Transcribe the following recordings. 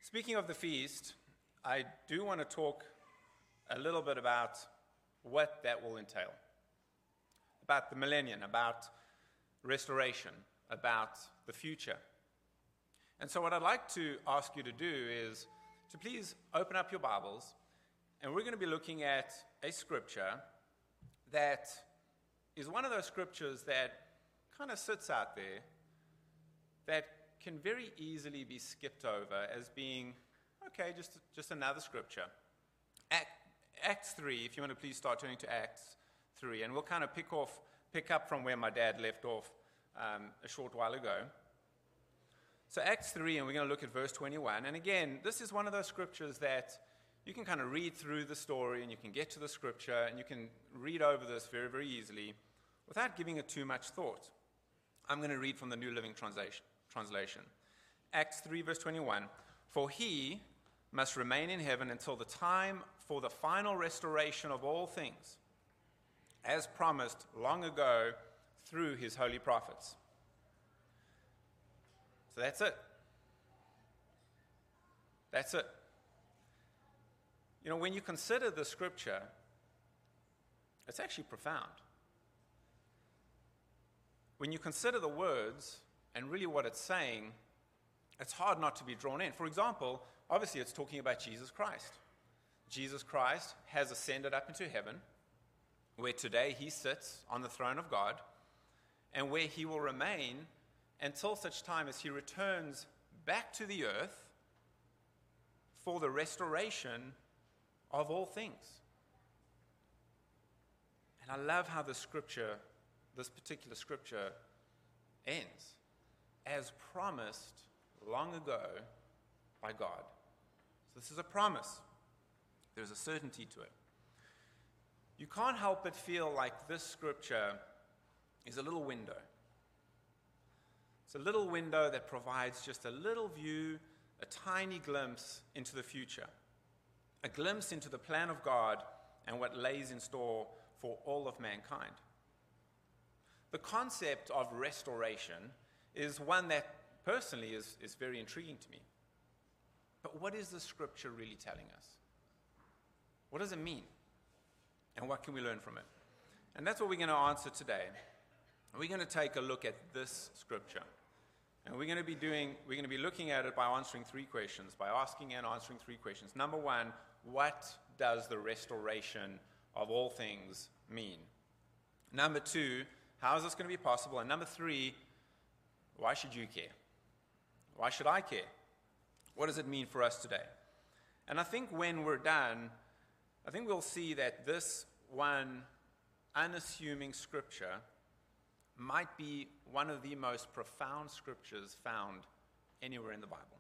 Speaking of the feast, I do want to talk a little bit about what that will entail. About the millennium, about restoration, about the future. And so what I'd like to ask you to do is to please open up your Bibles, and we're going to be looking at a scripture that is one of those scriptures that kind of sits out there that can very easily be skipped over as being, okay, just another scripture. Acts 3, if you want to please start turning to Acts 3, and we'll kind of pick up from where my dad left off a short while ago. So Acts 3, and we're going to look at verse 21. And again, this is one of those scriptures that you can kind of read through the story, and you can get to the scripture, and you can read over this very, very easily without giving it too much thought. I'm going to read from the New Living Translation. Acts 3, verse 21. For he must remain in heaven until the time for the final restoration of all things, as promised long ago through his holy prophets. So that's it. That's it. You know, when you consider the scripture, it's actually profound. When you consider the words and really what it's saying, it's hard not to be drawn in. For example, obviously it's talking about Jesus Christ. Jesus Christ has ascended up into heaven, where today he sits on the throne of God, and where he will remain until such time as he returns back to the earth for the restoration of all things. And I love how this particular scripture ends, as promised long ago by God. So this is a promise. There's a certainty to it. You can't help but feel like this scripture is a little window. It's a little window that provides just a little view, a tiny glimpse into the future, a glimpse into the plan of God and what lays in store for all of mankind. The concept of restoration is one that personally is very intriguing to me. But what is the scripture really telling us? What does it mean? And what can we learn from it? And that's what we're going to answer today. We're going to take a look at this scripture. And we're going to be looking at it by answering three questions, by asking and answering three questions. Number one, what does the restoration of all things mean? Number two, how is this going to be possible? And number three, why should you care? Why should I care? What does it mean for us today? And I think when we're done, I think we'll see that this one unassuming scripture might be one of the most profound scriptures found anywhere in the Bible,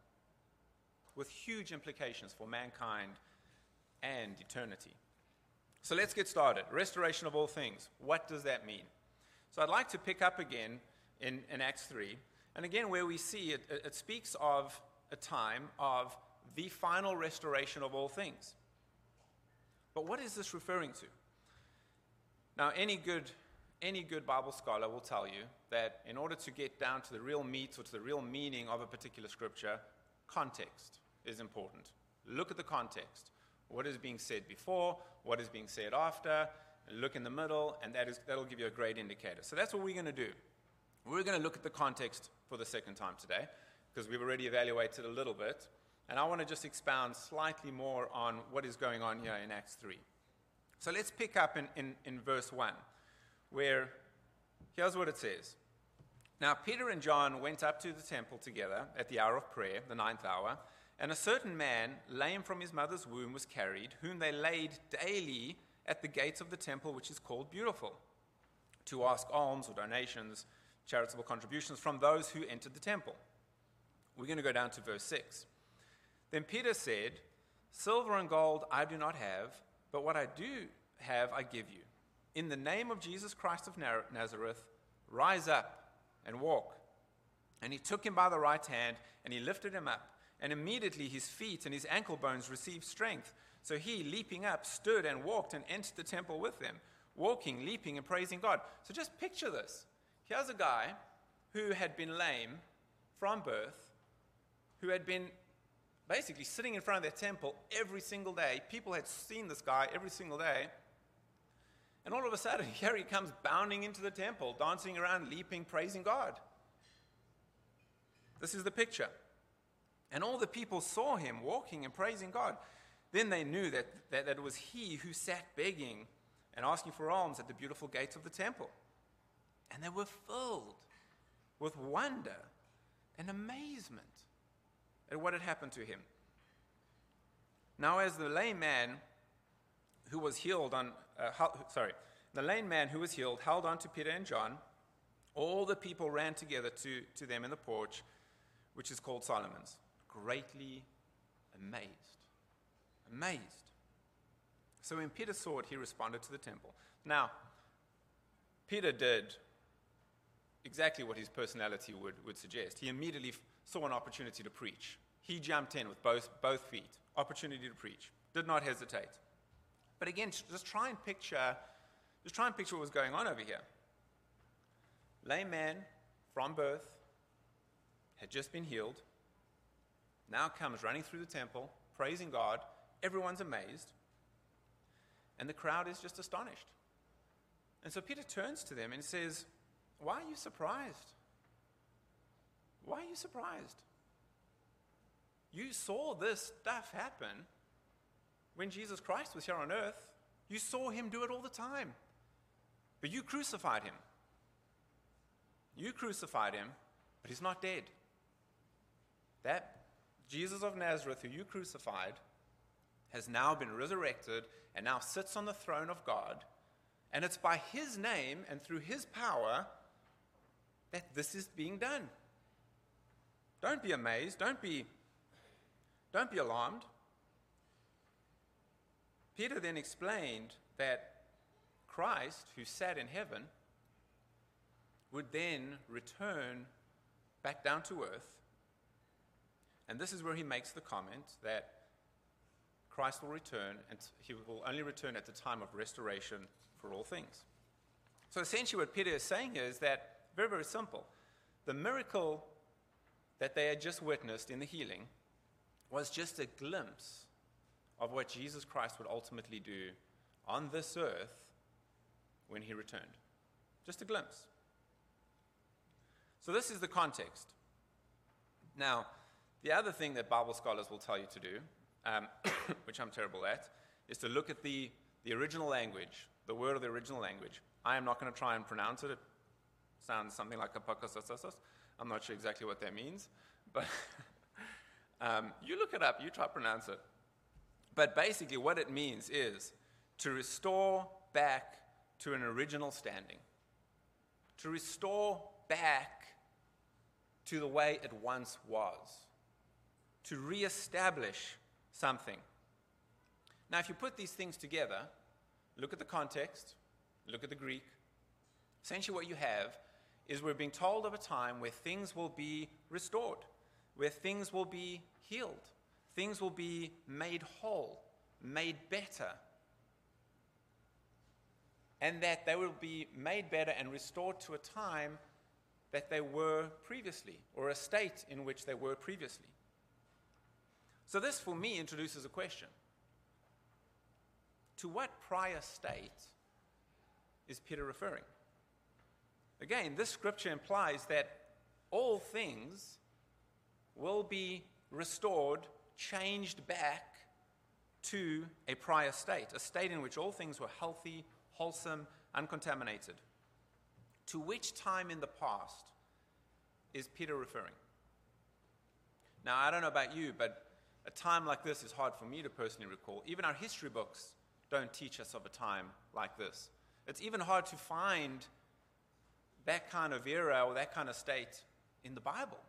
with huge implications for mankind and eternity. So let's get started. Restoration of all things. What does that mean? So I'd like to pick up again in Acts 3. And again, where we see it speaks of a time of the final restoration of all things. But what is this referring to? Now, any good Bible scholar will tell you that in order to get down to the real meat or to the real meaning of a particular scripture, context is important. Look at the context. What is being said before, what is being said after, look in the middle, and that'll give you a great indicator. So that's what we're going to do. We're going to look at the context for the second time today, because we've already evaluated a little bit, and I want to just expound slightly more on what is going on here in Acts 3. So let's pick up in verse 1, where here's what it says. Now Peter and John went up to the temple together at the hour of prayer, the 9th hour, and a certain man, lame from his mother's womb, was carried, whom they laid daily at the gates of the temple, which is called Beautiful, to ask alms or donations, charitable contributions from those who entered the temple. We're going to go down to verse 6. Then Peter said, "Silver and gold I do not have, but what I do have I give you. In the name of Jesus Christ of Nazareth, rise up and walk." And he took him by the right hand, and he lifted him up. And immediately his feet and his ankle bones received strength. So he, leaping up, stood and walked and entered the temple with them, walking, leaping, and praising God. So just picture this. Here's a guy who had been lame from birth, who had been basically sitting in front of their temple every single day. People had seen this guy every single day. And all of a sudden, here he comes bounding into the temple, dancing around, leaping, praising God. This is the picture. And all the people saw him walking and praising God. Then they knew that it was he who sat begging and asking for alms at the beautiful gates of the temple. And they were filled with wonder and amazement at what had happened to him. Now, as the lame man who was healed held on to Peter and John, all the people ran together to them in the porch, which is called Solomon's, greatly amazed. Amazed. So when Peter saw it, he responded to the temple. Now, Peter did exactly what his personality would suggest. He immediately saw an opportunity to preach. He jumped in with both feet. Opportunity to preach. Did not hesitate. But again, just try and picture what was going on over here. Lame man from birth had just been healed. Now comes running through the temple, praising God. Everyone's amazed. And the crowd is just astonished. And so Peter turns to them and says, "Why are you surprised? Why are you surprised? You saw this stuff happen when Jesus Christ was here on earth. You saw him do it all the time. But you crucified him. You crucified him, but he's not dead. That Jesus of Nazareth, who you crucified, has now been resurrected and now sits on the throne of God. And it's by his name and through his power that this is being done. Don't be amazed. Don't be alarmed." Peter then explained that Christ, who sat in heaven, would then return back down to earth. And this is where he makes the comment that Christ will return, and he will only return at the time of restoration for all things. So essentially what Peter is saying here is that, very, very simple, the miracle that they had just witnessed in the healing was just a glimpse of what Jesus Christ would ultimately do on this earth when he returned. Just a glimpse. So this is the context. Now, the other thing that Bible scholars will tell you to do, which I'm terrible at, is to look at the original language, the word of the original language. I am not going to try and pronounce it. It sounds something like apokosossos. I'm not sure exactly what that means, but you look it up, you try to pronounce it. But basically what it means is to restore back to an original standing. To restore back to the way it once was. To reestablish something. Now, if you put these things together, look at the context, look at the Greek, essentially what you have is we're being told of a time where things will be restored, where things will be healed, things will be made whole, made better, and that they will be made better and restored to a time that they were previously, or a state in which they were previously. So this, for me, introduces a question. To what prior state is Peter referring? Again, this scripture implies that all things will be restored, changed back to a prior state, a state in which all things were healthy, wholesome, uncontaminated. To which time in the past is Peter referring? Now, I don't know about you, but a time like this is hard for me to personally recall. Even our history books don't teach us of a time like this. It's even hard to find that kind of era or that kind of state in the Bible.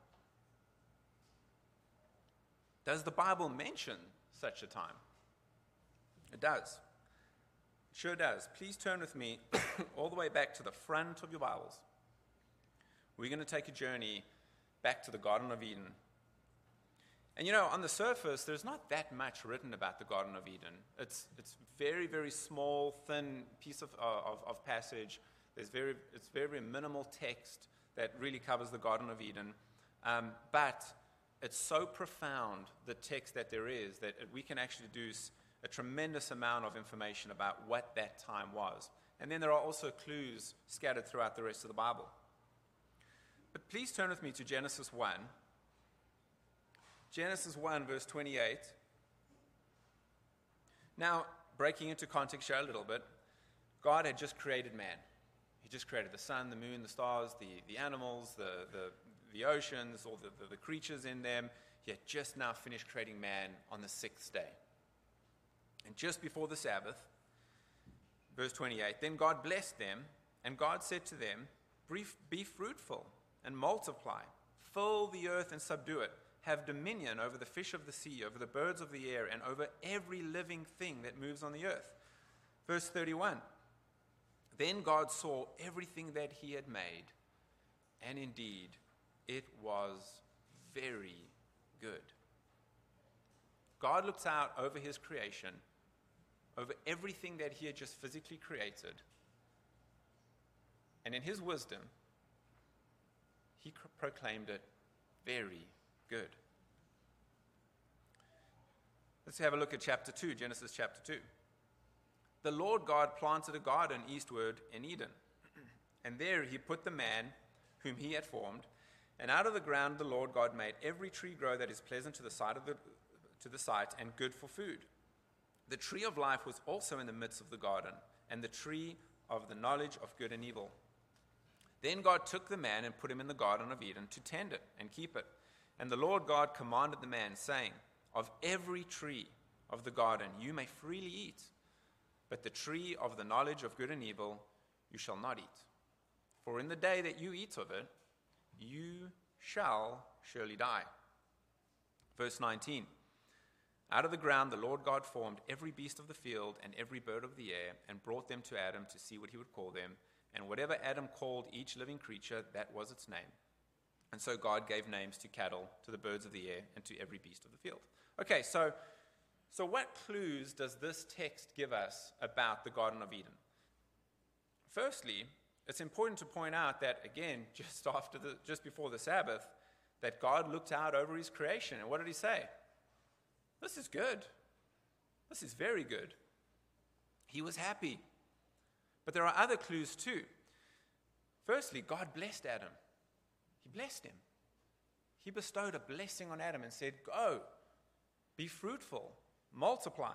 Does the Bible mention such a time? It does. It sure does. Please turn with me all the way back to the front of your Bibles. We're going to take a journey back to the Garden of Eden. And you know, on the surface, there's not that much written about the Garden of Eden. It's very, very small, thin piece of passage. It's very minimal text that really covers the Garden of Eden. But it's so profound, the text that there is, that we can actually deduce a tremendous amount of information about what that time was. And then there are also clues scattered throughout the rest of the Bible. But please turn with me to Genesis 1. Genesis 1, verse 28. Now, breaking into context here a little bit, God had just created man. He just created the sun, the moon, the stars, the animals, the oceans, all the creatures in them. He had just now finished creating man on the sixth day. And just before the Sabbath, verse 28, then God blessed them, and God said to them, be fruitful and multiply, fill the earth and subdue it, have dominion over the fish of the sea, over the birds of the air, and over every living thing that moves on the earth. Verse 31, then God saw everything that he had made, and indeed it was very good. God looked out over his creation, over everything that he had just physically created, and in his wisdom, he proclaimed it very good. Let's have a look at chapter 2, Genesis chapter 2. The Lord God planted a garden eastward in Eden, and there he put the man whom he had formed, and out of the ground the Lord God made every tree grow that is pleasant to the sight and good for food. The tree of life was also in the midst of the garden, and the tree of the knowledge of good and evil. Then God took the man and put him in the Garden of Eden to tend it and keep it. And the Lord God commanded the man, saying, of every tree of the garden you may freely eat, but the tree of the knowledge of good and evil you shall not eat. For in the day that you eat of it, you shall surely die. Verse 19, out of the ground the Lord God formed every beast of the field and every bird of the air, and brought them to Adam to see what he would call them. And whatever Adam called each living creature, that was its name. And so God gave names to cattle, to the birds of the air, and to every beast of the field. Okay, so what clues does this text give us about the Garden of Eden? Firstly, it's important to point out that, again, just before the Sabbath, that God looked out over his creation. And what did he say? This is good. This is very good. He was happy. But there are other clues too. Firstly, God blessed Adam. He blessed him. He bestowed a blessing on Adam and said, go, be fruitful, multiply,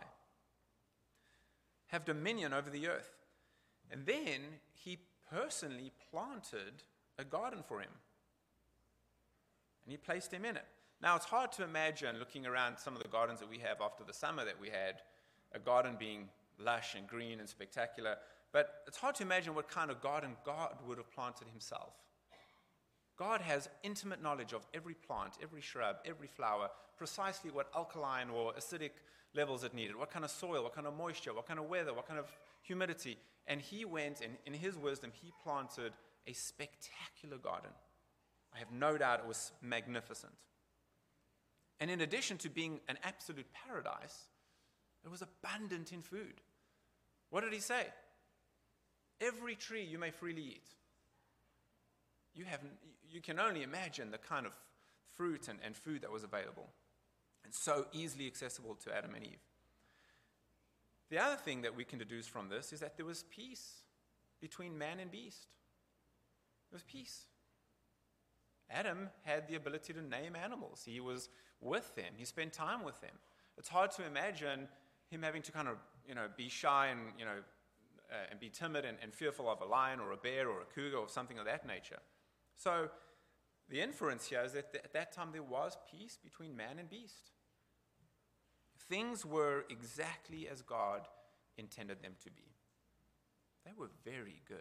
have dominion over the earth. And then he personally planted a garden for him. And he placed him in it. Now, it's hard to imagine, looking around some of the gardens that we have after the summer that we had, a garden being lush and green and spectacular. But it's hard to imagine what kind of garden God would have planted himself. God has intimate knowledge of every plant, every shrub, every flower, precisely what alkaline or acidic levels it needed, what kind of soil, what kind of moisture, what kind of weather, what kind of humidity. And he went, and in his wisdom, he planted a spectacular garden. I have no doubt it was magnificent. And in addition to being an absolute paradise, it was abundant in food. What did he say? Every tree you may freely eat. You can only imagine the kind of fruit and food that was available, and so easily accessible to Adam and Eve. The other thing that we can deduce from this is that there was peace between man and beast. There was peace. Adam had the ability to name animals. He was with them. He spent time with them. It's hard to imagine him having to kind of, be shy and, and be timid and fearful of a lion or a bear or a cougar or something of that nature. So the inference here is that at that time there was peace between man and beast. Things were exactly as God intended them to be. They were very good.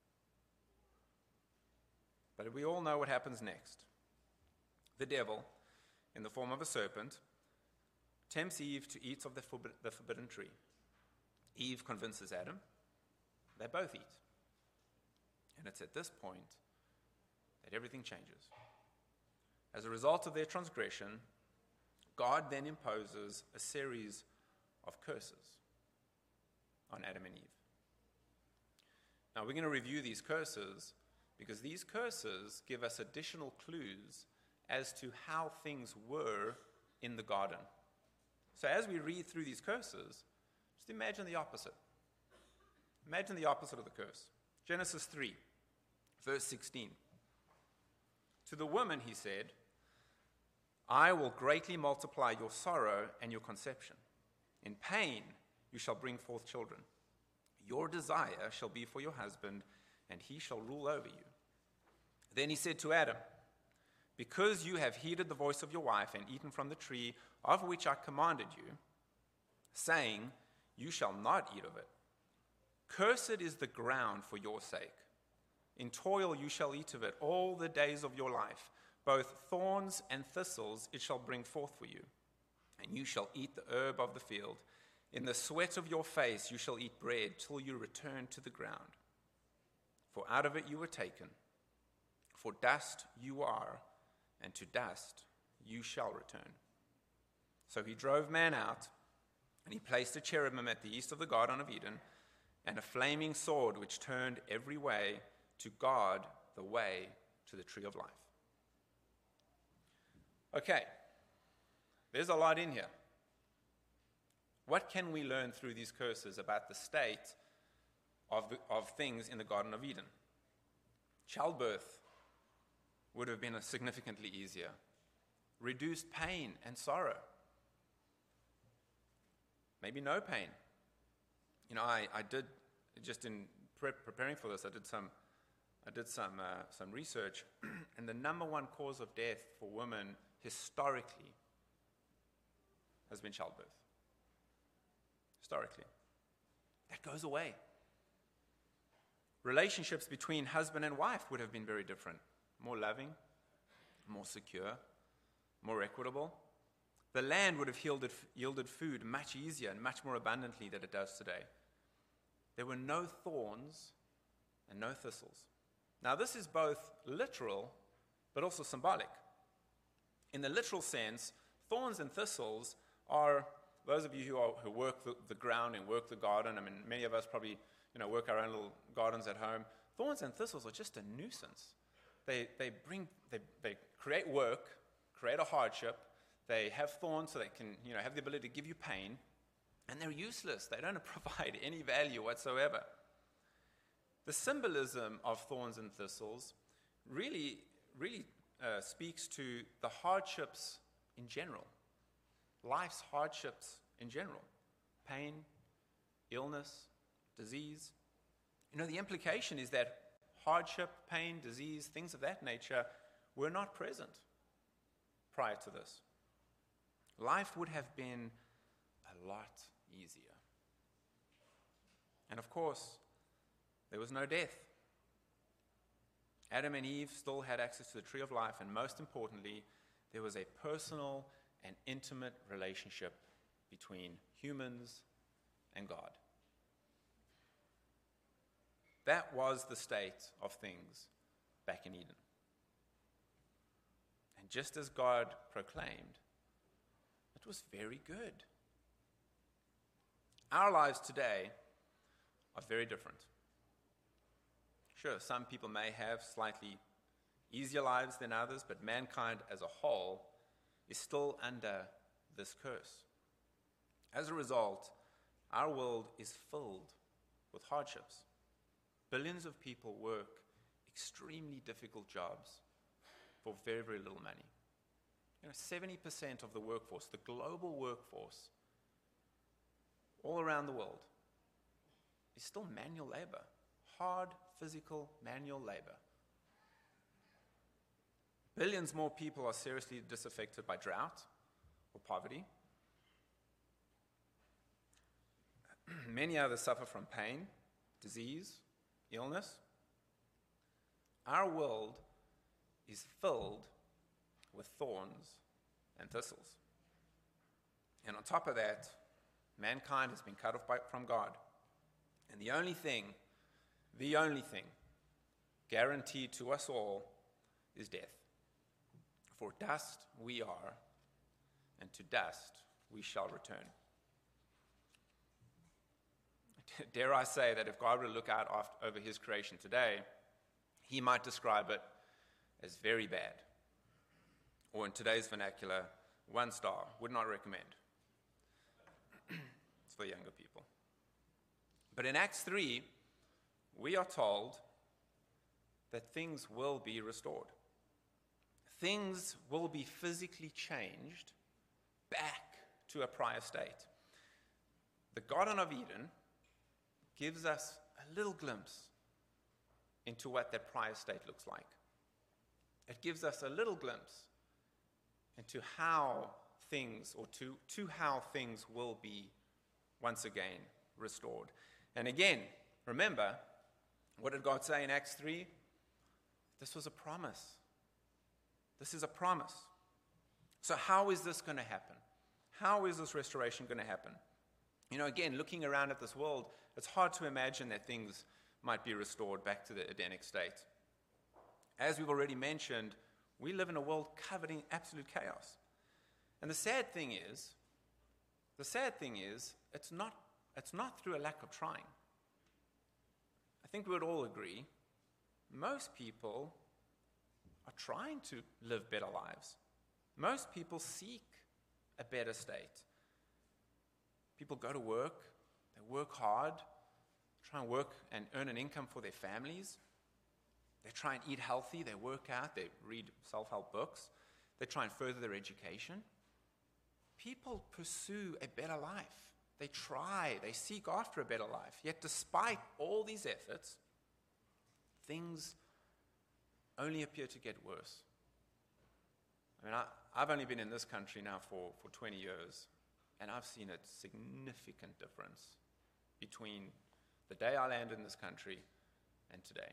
But we all know what happens next. The devil, in the form of a serpent, tempts Eve to eat of the forbidden tree. Eve convinces Adam. They both eat. And it's at this point that everything changes. As a result of their transgression, God then imposes a series of curses on Adam and Eve. Now, we're going to review these curses because these curses give us additional clues as to how things were in the garden. So as we read through these curses, just imagine the opposite. Imagine the opposite of the curse. Genesis 3, verse 16. To the woman he said, I will greatly multiply your sorrow and your conception. In pain you shall bring forth children. Your desire shall be for your husband, and he shall rule over you. Then he said to Adam, because you have heeded the voice of your wife and eaten from the tree of which I commanded you, saying, you shall not eat of it. Cursed is the ground for your sake. In toil you shall eat of it all the days of your life. Both thorns and thistles it shall bring forth for you. And you shall eat the herb of the field. In the sweat of your face you shall eat bread till you return to the ground. For out of it you were taken. For dust you are, and to dust you shall return. So he drove man out, and he placed a cherubim at the east of the Garden of Eden, and a flaming sword which turned every way to guard the way to the tree of life. Okay, there's a lot in here. What can we learn through these curses about the state of things in the Garden of Eden? Childbirth would have been significantly easier. Reduced pain and sorrow. Maybe no pain. You know, I did, just in preparing for this, I did some research, and the number one cause of death for women historically has been childbirth. Historically. That goes away. Relationships between husband and wife would have been very different. More loving, more secure, more equitable. The land would have yielded food much easier and much more abundantly than it does today. There were no thorns and no thistles. Now, this is both literal but also symbolic. In the literal sense, thorns and thistles are, those of you who work the ground and work the garden, I mean, many of us probably work our own little gardens at home. Thorns and thistles are just a nuisance. They create work, create a hardship. They have thorns so they can have the ability to give you pain, and they're useless. They don't provide any value whatsoever. The symbolism of thorns and thistles really speaks to the hardships in general, life's hardships in general, pain, illness, disease. The implication is that hardship, pain, disease, things of that nature were not present prior to this. Life would have been a lot easier. And of course, there was no death. Adam and Eve still had access to the tree of life, and most importantly, there was a personal and intimate relationship between humans and God. That was the state of things back in Eden. And just as God proclaimed, it was very good. Our lives today are very different. Sure, some people may have slightly easier lives than others, but mankind as a whole is still under this curse. As a result, our world is filled with hardships. Billions of people work extremely difficult jobs for very, very little money. 70% of the workforce, the global workforce, all around the world, is still manual labor. Hard, physical, manual labor. Billions more people are seriously disaffected by drought or poverty. Many others suffer from pain, disease, illness. Our world is filled with thorns and thistles. And on top of that, mankind has been cut off from God. And the only thing guaranteed to us all is death. For dust we are, and to dust we shall return. Dare I say that if God were to look out over his creation today, he might describe it as very bad. Or in today's vernacular, 1 star, would not recommend. It's for younger people. But in Acts 3, we are told that things will be restored. Things will be physically changed back to a prior state. The Garden of Eden gives us a little glimpse into what that prior state looks like. It gives us a little glimpse into how things, or to how things will be once again restored. And again, remember, what did God say in Acts 3? This was a promise. This is a promise. So how is this going to happen? How is this restoration going to happen? You know, again, looking around at this world, it's hard to imagine that things might be restored back to the Edenic state. As we've already mentioned, we live in a world covered in absolute chaos. And the sad thing is, it's not through a lack of trying. I think we would all agree, most people are trying to live better lives. Most people seek a better state. People go to work, they work hard, try and work and earn an income for their families. They try and eat healthy, they work out, they read self-help books, they try and further their education. People pursue a better life. They try, they seek after a better life. Yet despite all these efforts, things only appear to get worse. I mean, I've only been in this country now for 20 years, and I've seen a significant difference between the day I landed in this country and today.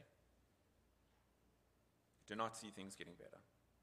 Do not see things getting better.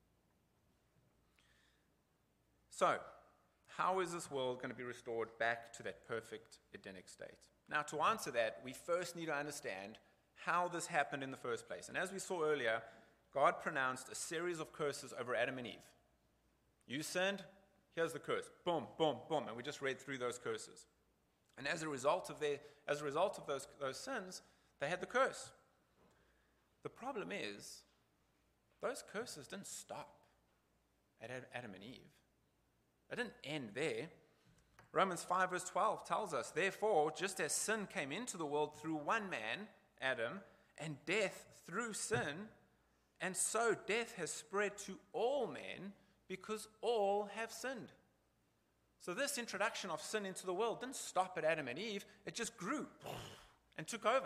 So, how is this world going to be restored back to that perfect Edenic state? Now, to answer that, we first need to understand how this happened in the first place. And as we saw earlier, God pronounced a series of curses over Adam and Eve. You sinned, here's the curse. Boom, boom, boom. And we just read through those curses. And as a result of those sins, they had the curse. The problem is, those curses didn't stop at Adam and Eve. They didn't end there. Romans 5 verse 12 tells us, therefore, just as sin came into the world through one man, Adam, and death through sin, and so death has spread to all men because all have sinned. So this introduction of sin into the world didn't stop at Adam and Eve. It just grew and took over.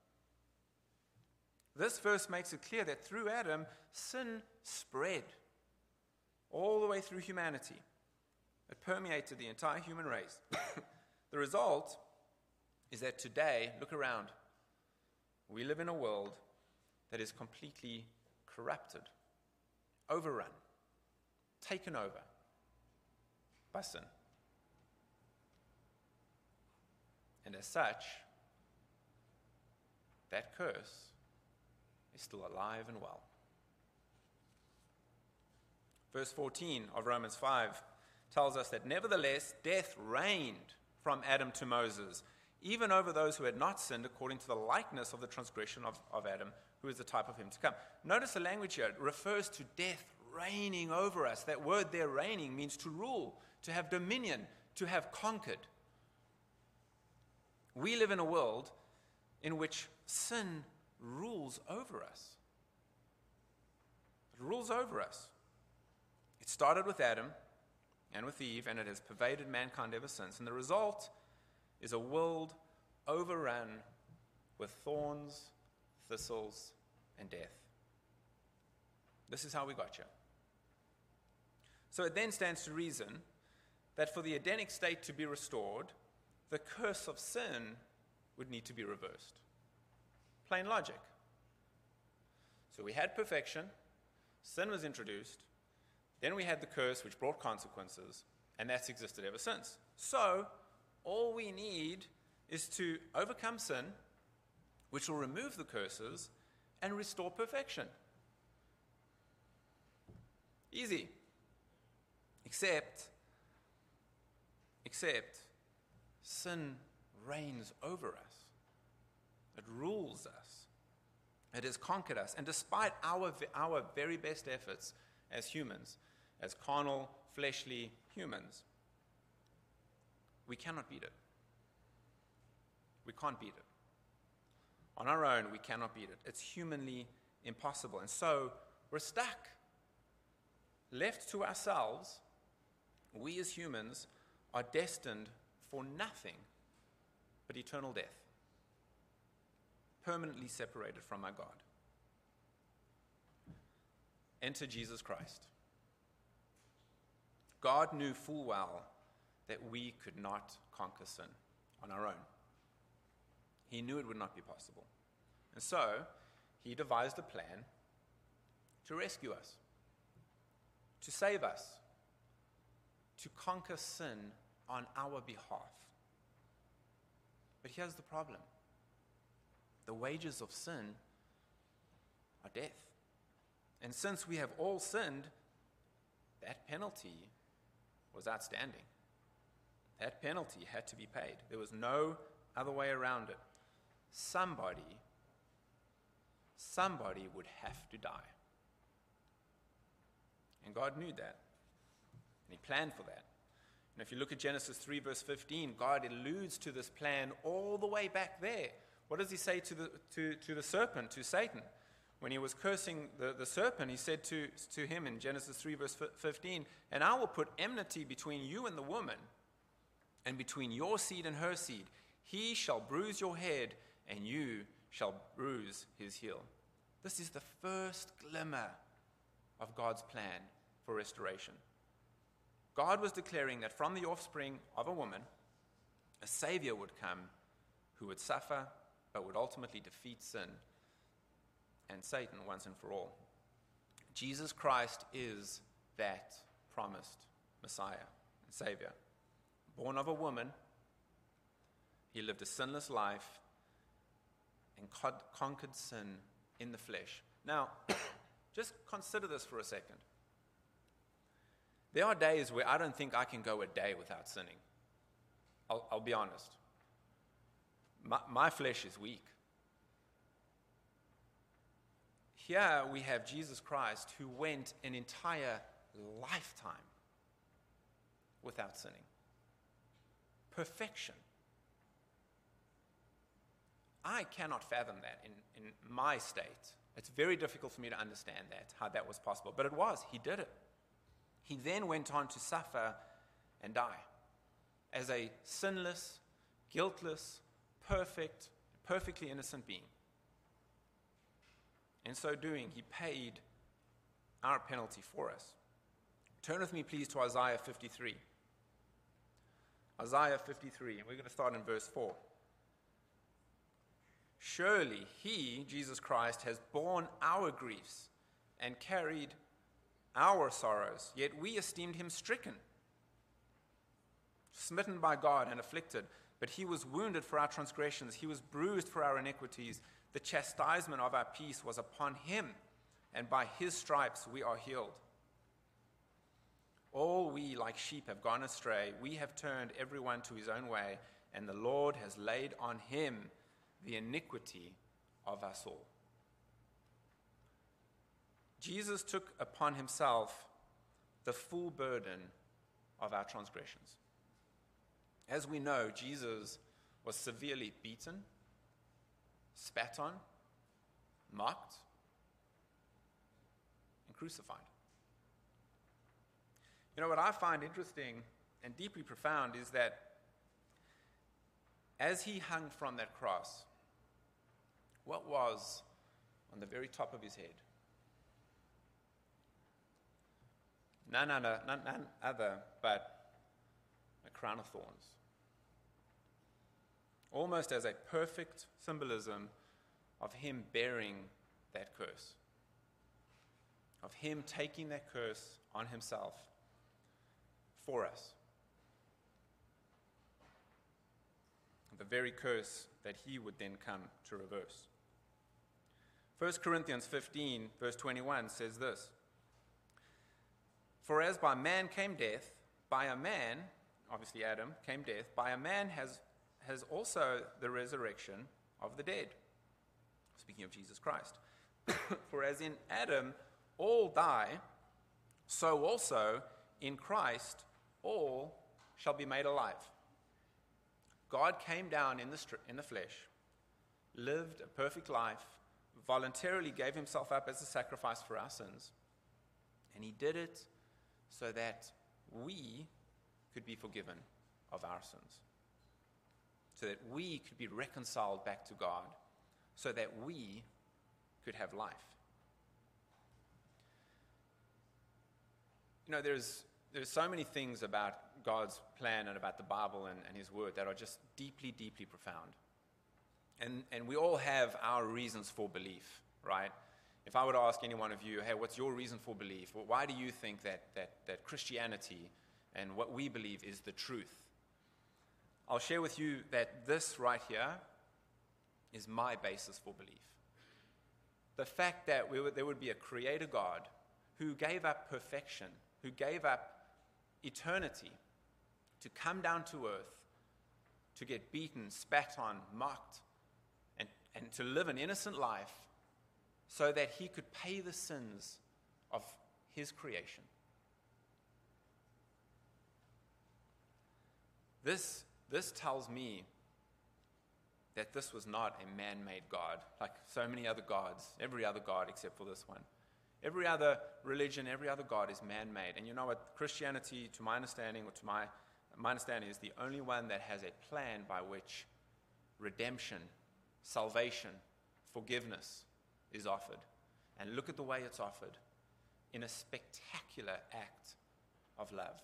This verse makes it clear that through Adam, sin spread all the way through humanity. It permeated the entire human race. The result is that today, look around, we live in a world that is completely corrupted, overrun, taken over by sin. And as such, that curse is still alive and well. Verse 14 of Romans 5 tells us that nevertheless, death reigned from Adam to Moses, even over those who had not sinned according to the likeness of the transgression of Adam, who is the type of him to come. Notice the language here. It refers to death reigning over us. That word there, reigning, means to rule, to have dominion, to have conquered. We live in a world in which sin rules over us. It rules over us. It started with Adam and with Eve, and it has pervaded mankind ever since. And the result is a world overrun with thorns, thistles, and death. This is how we got here. So it then stands to reason that for the Edenic state to be restored, the curse of sin would need to be reversed. Plain logic. So we had perfection, sin was introduced, then we had the curse which brought consequences, and that's existed ever since. So all we need is to overcome sin, which will remove the curses, and restore perfection. Easy. Except sin reigns over us. It rules us. It has conquered us. And despite our very best efforts as humans, as carnal, fleshly humans, we cannot beat it. We can't beat it. On our own, we cannot beat it. It's humanly impossible. And so, we're stuck. Left to ourselves, we as humans are destined for nothing but eternal death, permanently separated from our God. Enter Jesus Christ. God knew full well that we could not conquer sin on our own. He knew it would not be possible. And so, he devised a plan to rescue us, to save us, to conquer sin on our behalf. But here's the problem. The wages of sin are death. And since we have all sinned, that penalty was outstanding. That penalty had to be paid. There was no other way around it. Somebody would have to die. And God knew that. And he planned for that. And if you look at Genesis 3 verse 15, God alludes to this plan all the way back there. What does he say to the serpent, to Satan? When he was cursing the serpent, he said to him in Genesis 3 verse 15, "And I will put enmity between you and the woman, and between your seed and her seed. He shall bruise your head, and you shall bruise his heel." This is the first glimmer of God's plan for restoration. God was declaring that from the offspring of a woman, a Savior would come who would suffer but would ultimately defeat sin and Satan once and for all. Jesus Christ is that promised Messiah and Savior. Born of a woman, he lived a sinless life and conquered sin in the flesh. Now, just consider this for a second. There are days where I don't think I can go a day without sinning. I'll be honest. My flesh is weak. Here we have Jesus Christ who went an entire lifetime without sinning. Perfection. I cannot fathom that in my state. It's very difficult for me to understand that, how that was possible. But it was. He did it. He then went on to suffer and die as a sinless, guiltless, perfectly innocent being. In so doing, he paid our penalty for us. Turn with me, please, to Isaiah 53. Isaiah 53, and we're going to start in verse 4. "Surely he, Jesus Christ, has borne our griefs and carried our sorrows, yet we esteemed him stricken, smitten by God and afflicted. But he was wounded for our transgressions, he was bruised for our iniquities. The chastisement of our peace was upon him, and by his stripes we are healed. All we like sheep have gone astray. We have turned everyone to his own way, and the Lord has laid on him the iniquity of us all." Jesus took upon himself the full burden of our transgressions. As we know, Jesus was severely beaten, spat on, mocked, and crucified. You know, what I find interesting and deeply profound is that as he hung from that cross, what was on the very top of his head? None other but a crown of thorns. Almost as a perfect symbolism of him bearing that curse, of him taking that curse on himself for us. The very curse that he would then come to reverse. 1 Corinthians 15, verse 21 says this: "For as by man came death, by a man," obviously Adam, "came death, by a man has also the resurrection of the dead." Speaking of Jesus Christ. "For as in Adam all die, so also in Christ all shall be made alive. God came down in the flesh, lived a perfect life, voluntarily gave himself up as a sacrifice for our sins, and he did it so that we could be forgiven of our sins, so that we could be reconciled back to God, so that we could have life. You know, there's so many things about God's plan and about the Bible and his word that are just deeply, deeply profound. And we all have our reasons for belief, right? If I were to ask any one of you, hey, what's your reason for belief? Well, why do you think that Christianity and what we believe is the truth? I'll share with you that this right here is my basis for belief. The fact that there would be a creator God who gave up perfection, who gave up eternity to come down to earth, to get beaten, spat on, mocked, and to live an innocent life so that he could pay the sins of his creation. This tells me that this was not a man-made God, like so many other gods, every other God except for this one. Every other religion, every other God is man-made. And you know what? Christianity, to my understanding, my understanding is the only one that has a plan by which redemption, salvation, forgiveness is offered. And look at the way it's offered in a spectacular act of love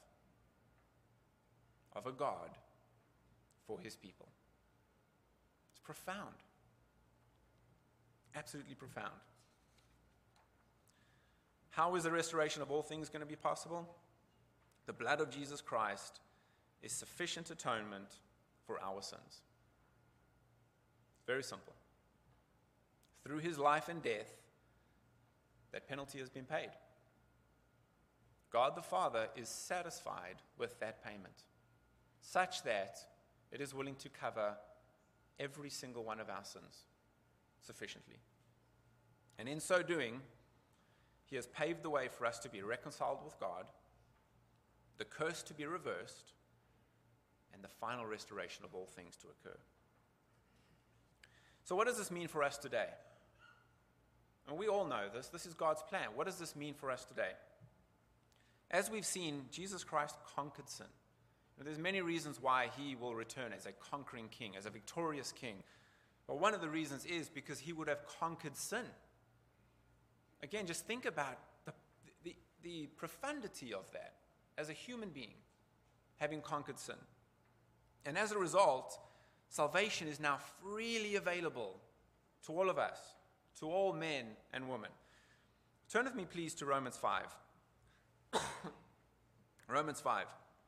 of a God for his people. It's profound. Absolutely profound. How is the restoration of all things going to be possible? The blood of Jesus Christ is sufficient atonement for our sins. Very simple. Through his life and death, that penalty has been paid. God the Father is satisfied with that payment, such that it is willing to cover every single one of our sins sufficiently. And in so doing, he has paved the way for us to be reconciled with God, the curse to be reversed, and the final restoration of all things to occur. So what does this mean for us today? And we all know this. This is God's plan. What does this mean for us today? As we've seen, Jesus Christ conquered sin. There's many reasons why he will return as a conquering king, as a victorious king. But one of the reasons is because he would have conquered sin. Again, just think about the profundity of that as a human being, having conquered sin. And as a result, salvation is now freely available to all of us, to all men and women. Turn with me, please, to Romans 5. Romans 5.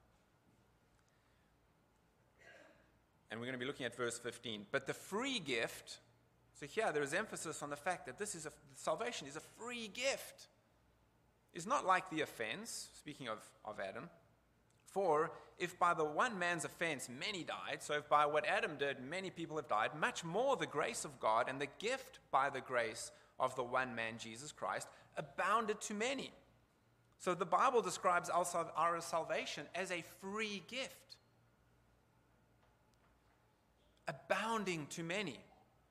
And we're going to be looking at verse 15. But the free gift, so here there is emphasis on the fact that salvation is a free gift. It's not like the offense, speaking of Adam. For if by the one man's offense many died, so if by what Adam did many people have died, much more the grace of God and the gift by the grace of the one man, Jesus Christ, abounded to many. So the Bible describes our salvation as a free gift, abounding to many.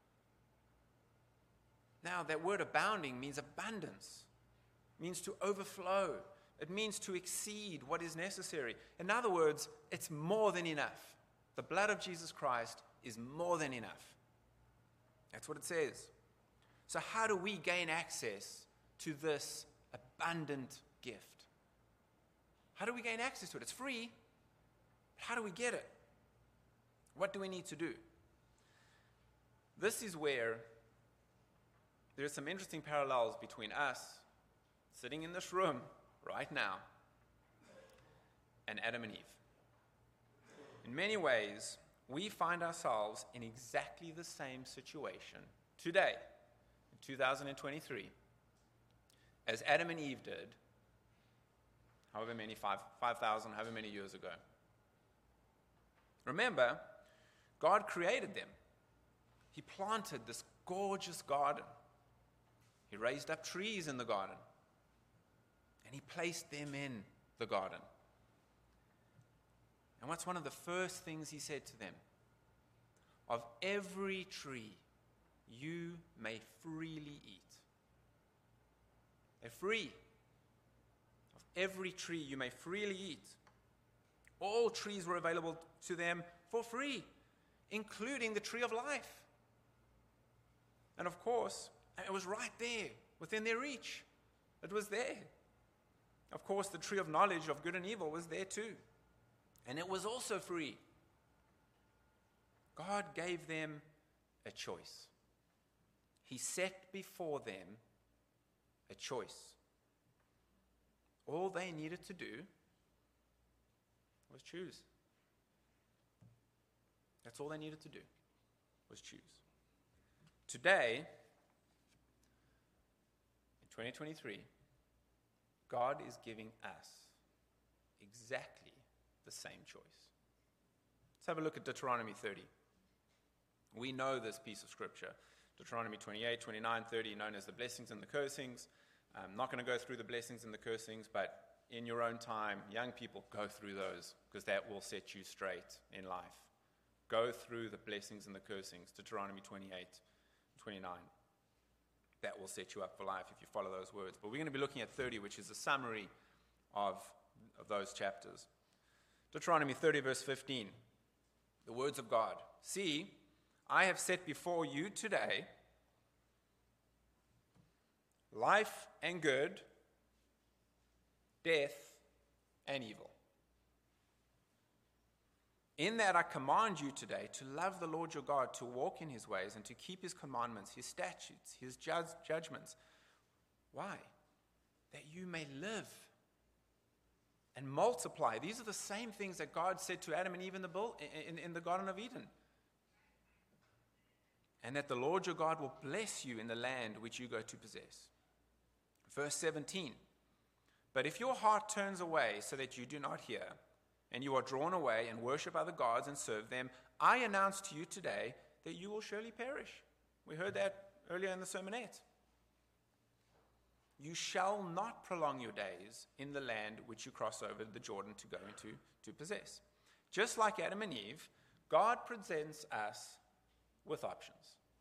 Now, that word abounding means abundance, means to overflow. It means to exceed what is necessary. In other words, it's more than enough. The blood of Jesus Christ is more than enough. That's what it says. So how do we gain access to this abundant gift? How do we gain access to it? It's free. How do we get it? What do we need to do? This is where there are some interesting parallels between us sitting in this room right now and Adam and Eve. In many ways, we find ourselves in exactly the same situation today, in 2023, as Adam and Eve did, however many, 5,000, however many years ago. Remember, God created them. He planted this gorgeous garden. He raised up trees in the garden. And he placed them in the garden. And what's one of the first things he said to them? Of every tree you may freely eat. They're free. Of every tree you may freely eat. All trees were available to them for free, including the tree of life. And of course, it was right there, within their reach. It was there. Of course, the tree of knowledge of good and evil was there too. And it was also free. God gave them a choice. He set before them a choice. All they needed to do was choose. That's all they needed to do, was choose. Today, in 2023, God is giving us exactly the same choice. Let's have a look at Deuteronomy 30. We know this piece of scripture. Deuteronomy 28, 29, 30, known as the blessings and the cursings. I'm not going to go through the blessings and the cursings, but in your own time, young people, go through those, because that will set you straight in life. Go through the blessings and the cursings, Deuteronomy 28, 29. That will set you up for life if you follow those words. But we're going to be looking at 30, which is a summary of those chapters. Deuteronomy 30, verse 15. The words of God. See, I have set before you today life and good, death and evil. In that I command you today to love the Lord your God, to walk in his ways, and to keep his commandments, his statutes, his judgments. Why? That you may live and multiply. These are the same things that God said to Adam and Eve in the Garden of Eden. And that the Lord your God will bless you in the land which you go to possess. Verse 17. But if your heart turns away so that you do not hear, and you are drawn away and worship other gods and serve them, I announce to you today that you will surely perish. We heard that earlier in the sermonette. You shall not prolong your days in the land which you cross over the Jordan to go into to possess. Just like Adam and Eve, God presents us with options.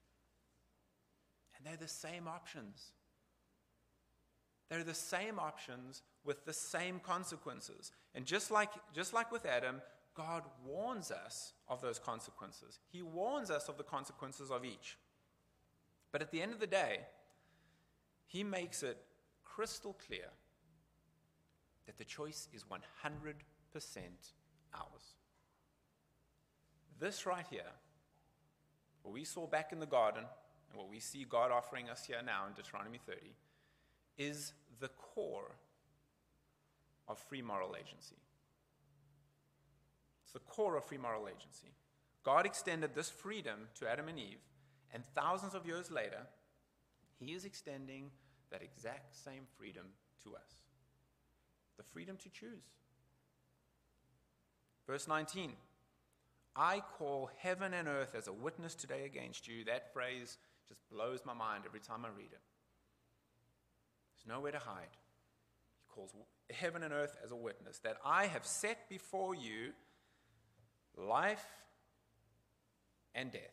And they're the same options. They're the same options with the same consequences. And just like with Adam, God warns us of those consequences. He warns us of the consequences of each. But at the end of the day, he makes it crystal clear that the choice is 100% ours. This right here, what we saw back in the garden, and what we see God offering us here now in Deuteronomy 30, is the core of free moral agency. It's the core of free moral agency. God extended this freedom to Adam and Eve, and thousands of years later, he is extending that exact same freedom to us. The freedom to choose. Verse 19, I call heaven and earth as a witness today against you. That phrase just blows my mind every time I read it. There's nowhere to hide. He calls heaven and earth as a witness that I have set before you life and death,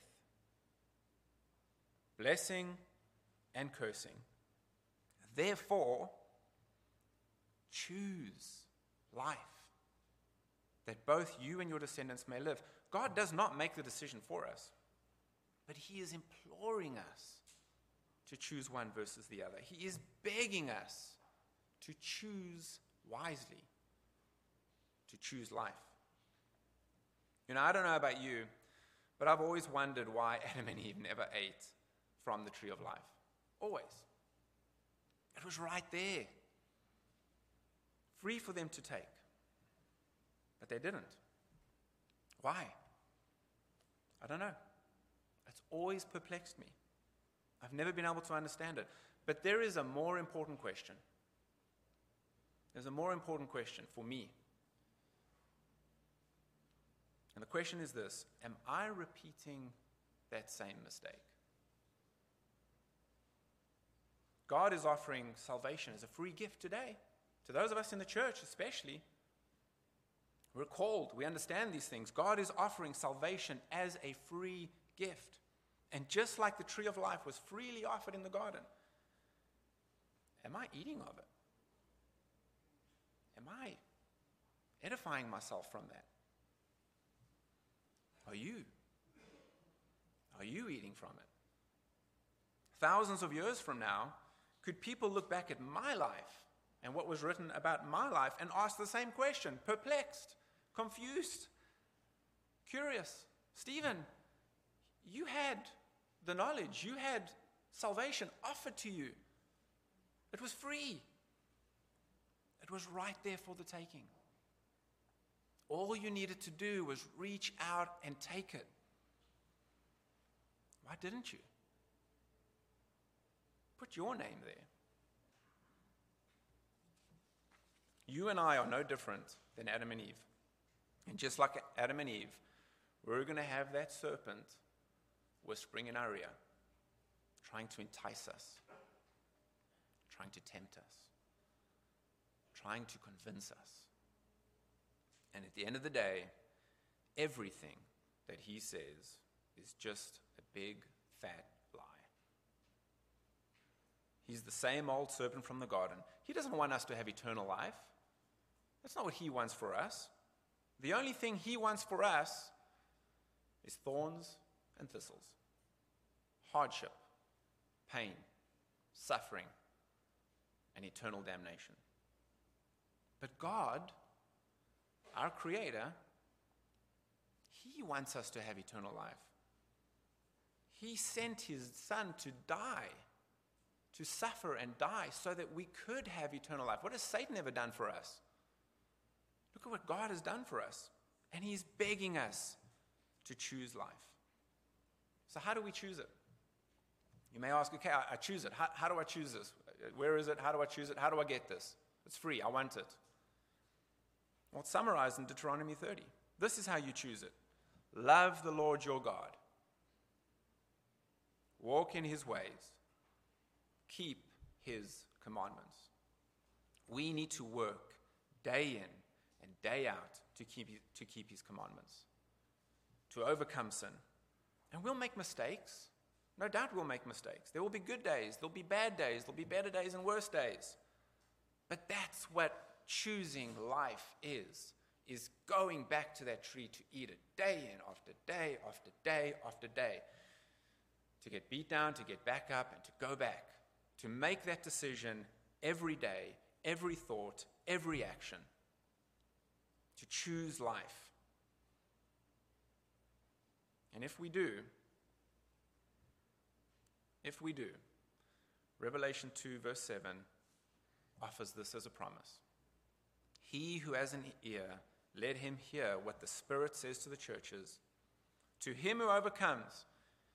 blessing and cursing. Therefore, choose life, that both you and your descendants may live. God does not make the decision for us, but he is imploring us to choose one versus the other. He is begging us to choose wisely, to choose life. You know, I don't know about you, but I've always wondered why Adam and Eve never ate from the tree of life. Always. It was right there, free for them to take. But they didn't. Why? I don't know. It's always perplexed me. I've never been able to understand it. But there is a more important question. There's a more important question for me. And the question is this: am I repeating that same mistake? God is offering salvation as a free gift today. To those of us in the church especially, we're called, we understand these things. God is offering salvation as a free gift. And just like the tree of life was freely offered in the garden, am I eating of it? Am I edifying myself from that? Are you? Are you eating from it? Thousands of years from now, could people look back at my life and what was written about my life and ask the same question, perplexed, confused, curious? Stephen, you had the knowledge, you had salvation offered to you. It was free. It was right there for the taking. All you needed to do was reach out and take it. Why didn't you? Put your name there. You and I are no different than Adam and Eve. And just like Adam and Eve, we're going to have that serpent whispering in our ear, trying to entice us, trying to tempt us, trying to convince us. And at the end of the day, everything that he says is just a big, fat lie. He's the same old serpent from the garden. He doesn't want us to have eternal life. That's not what he wants for us. The only thing he wants for us is thorns and thistles, hardship, pain, suffering, and eternal damnation. But God, our Creator, he wants us to have eternal life. He sent his Son to die, to suffer and die so that we could have eternal life. What has Satan ever done for us? Look at what God has done for us. And he's begging us to choose life. So how do we choose it? You may ask, okay, I choose it. How do I choose this? Where is it? How do I choose it? How do I get this? It's free. I want it. Well, it's summarized in Deuteronomy 30. This is how you choose it. Love the Lord your God. Walk in his ways. Keep his commandments. We need to work day in and day out to keep his commandments, to overcome sin. And we'll make mistakes. No doubt we'll make mistakes. There will be good days. There'll be bad days. There'll be better days and worse days. But that's what choosing life is going back to that tree to eat it day in after day after day after day. To get beat down, to get back up, and to go back. To make that decision every day, every thought, every action. To choose life. And if we do, Revelation 2 verse 7 offers this as a promise. He who has an ear, let him hear what the Spirit says to the churches. To him who overcomes,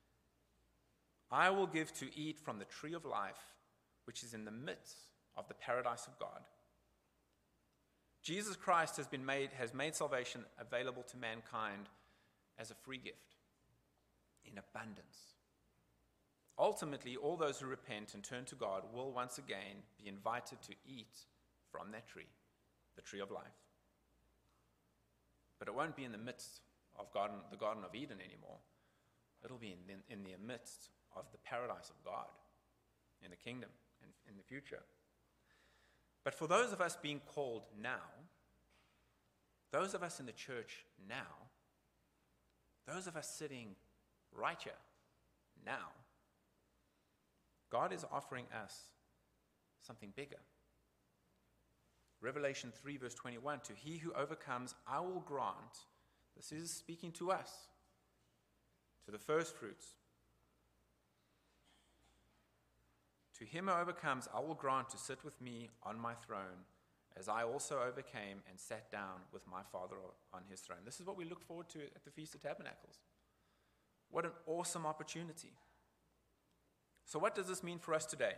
I will give to eat from the tree of life, which is in the midst of the paradise of God. Jesus Christ has made salvation available to mankind as a free gift, in abundance. Ultimately, all those who repent and turn to God will once again be invited to eat from that tree, the tree of life. But it won't be in the midst of the Garden of Eden anymore. It'll be in the midst of the paradise of God, in the kingdom, and in the future. But for those of us being called now, those of us in the church now, those of us sitting right here now, God is offering us something bigger. Revelation 3 verse 21, to he who overcomes, I will grant, this is speaking to us, to the first fruits. To him who overcomes, I will grant to sit with me on my throne, as I also overcame and sat down with my Father on his throne. This is what we look forward to at the Feast of Tabernacles. What an awesome opportunity. So what does this mean for us today?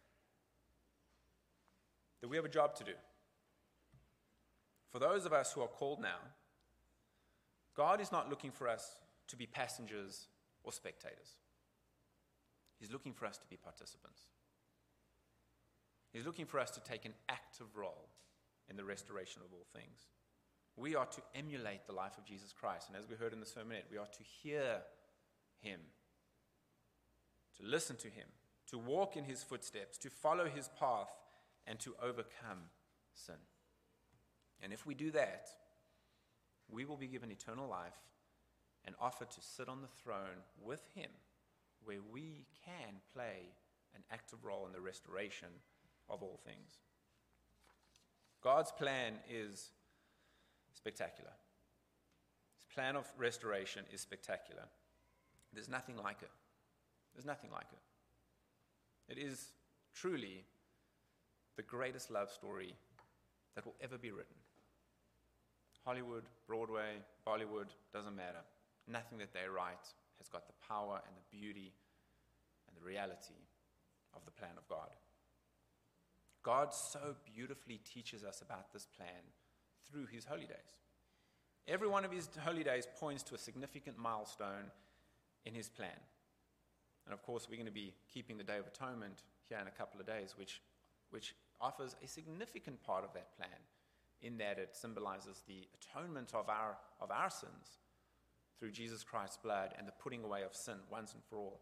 That we have a job to do. For those of us who are called now, God is not looking for us to be passengers or spectators. He's looking for us to be participants. He's looking for us to take an active role in the restoration of all things. We are to emulate the life of Jesus Christ. And as we heard in the sermonette, we are to hear him, to listen to him, to walk in his footsteps, to follow his path, and to overcome sin. And if we do that, we will be given eternal life and offered to sit on the throne with him, where we can play an active role in the restoration of all things. God's plan is spectacular. His plan of restoration is spectacular. There's nothing like it. There's nothing like it. It is truly the greatest love story that will ever be written. Hollywood, Broadway, Bollywood, doesn't matter. Nothing that they write has got the power and the beauty and the reality of the plan of God. God so beautifully teaches us about this plan through his holy days. Every one of his holy days points to a significant milestone in his plan. And of course, we're going to be keeping the Day of Atonement here in a couple of days, which offers a significant part of that plan, in that it symbolizes the atonement of our sins through Jesus Christ's blood and the putting away of sin once and for all.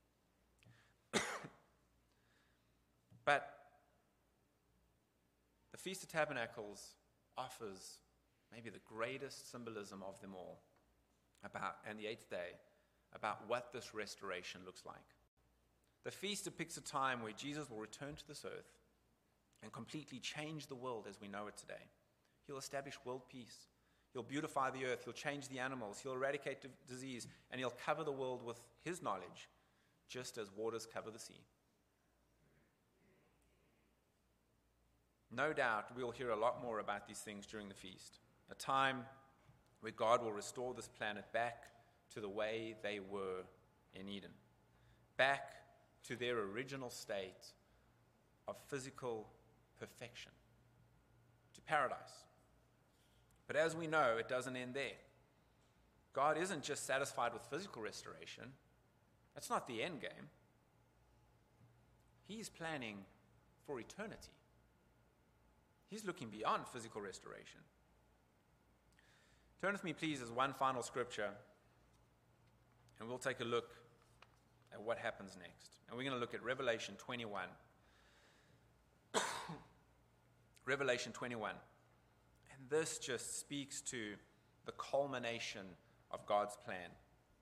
But the Feast of Tabernacles offers maybe the greatest symbolism of them all, and the eighth day, about what this restoration looks like. The feast depicts a time where Jesus will return to this earth and completely change the world as we know it today. He'll establish world peace. He'll beautify the earth. He'll change the animals. He'll eradicate disease. And he'll cover the world with his knowledge, just as waters cover the sea. No doubt we'll hear a lot more about these things during the feast, a time where God will restore this planet back to the way they were in Eden, back to their original state of physical perfection, to paradise. But as we know, it doesn't end there. God isn't just satisfied with physical restoration. That's not the end game. He's planning for eternity. He's looking beyond physical restoration. Turn with me, please, as one final scripture, and we'll take a look at what happens next. And we're going to look at Revelation 21. Revelation 21. And this just speaks to the culmination of God's plan.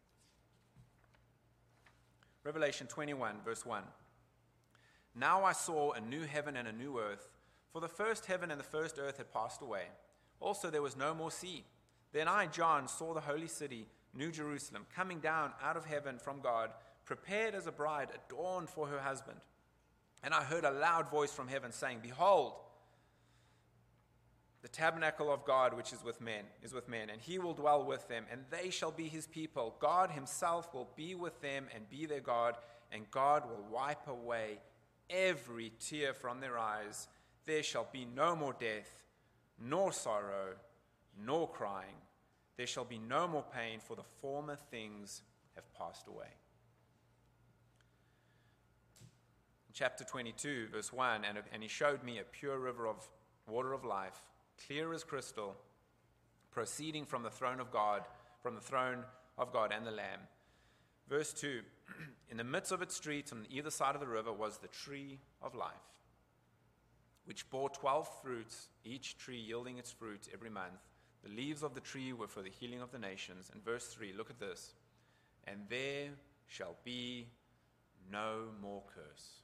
Revelation 21, verse 1. Now I saw a new heaven and a new earth, for the first heaven and the first earth had passed away. Also there was no more sea. Then I, John, saw the holy city, New Jerusalem, coming down out of heaven from God, prepared as a bride adorned for her husband. And I heard a loud voice from heaven saying, Behold, the tabernacle of God which is with men, and he will dwell with them, and they shall be his people. God himself will be with them and be their God, and God will wipe away every tear from their eyes. There shall be no more death, nor sorrow, nor crying. There shall be no more pain, for the former things have passed away. Chapter 22, verse 1, and he showed me a pure river of water of life, clear as crystal, proceeding from the throne of God and the Lamb. Verse 2, in the midst of its streets on either side of the river was the tree of life, which bore 12 fruits, each tree yielding its fruit every month. The leaves of the tree were for the healing of the nations. And verse 3, look at this. And there shall be no more curse.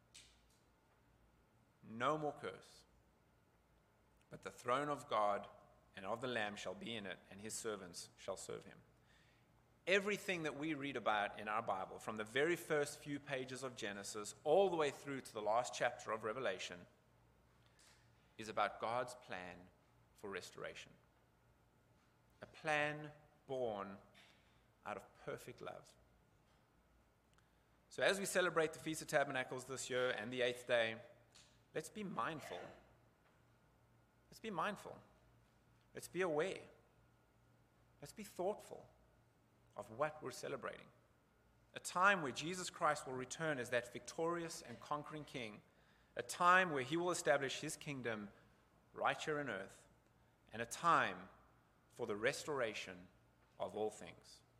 No more curse. But the throne of God and of the Lamb shall be in it, and his servants shall serve him. Everything that we read about in our Bible, from the very first few pages of Genesis all the way through to the last chapter of Revelation, is about God's plan for restoration. A plan born out of perfect love. So as we celebrate the Feast of Tabernacles this year and the 8th day, let's be mindful. Let's be mindful. Let's be aware. Let's be thoughtful of what we're celebrating. A time where Jesus Christ will return as that victorious and conquering King, a time where he will establish his kingdom right here on earth, and a time for the restoration of all things.